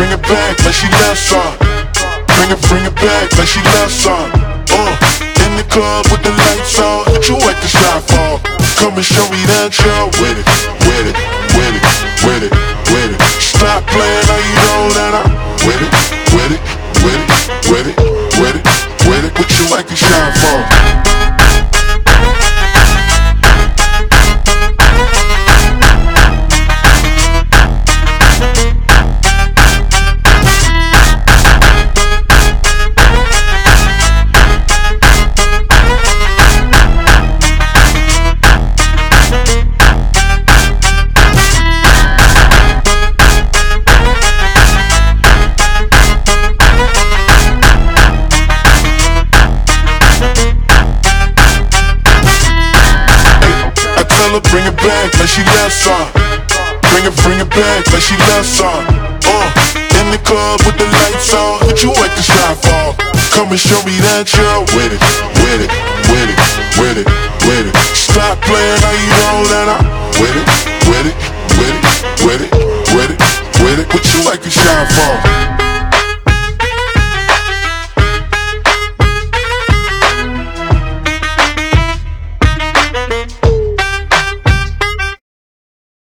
bring it back like she loves some. Bring it back like she loves some. In the club with the lights on, what you at the shot for? Come and show me that you're with it, with it, with it, with it, with it. Stop playing, now you know that I'm with it, with it, with it, with it, with it, with it. What you like to shine for? Bring it back like she loves some. Bring it back like she loves some. In the club with the lights on, what you at the shot for? Come and show me that you're with it, with it, with it, with it, with it. Stop playing, now you know that I'm with it, with it, with it, with it, with it, with it. What you like to shine for?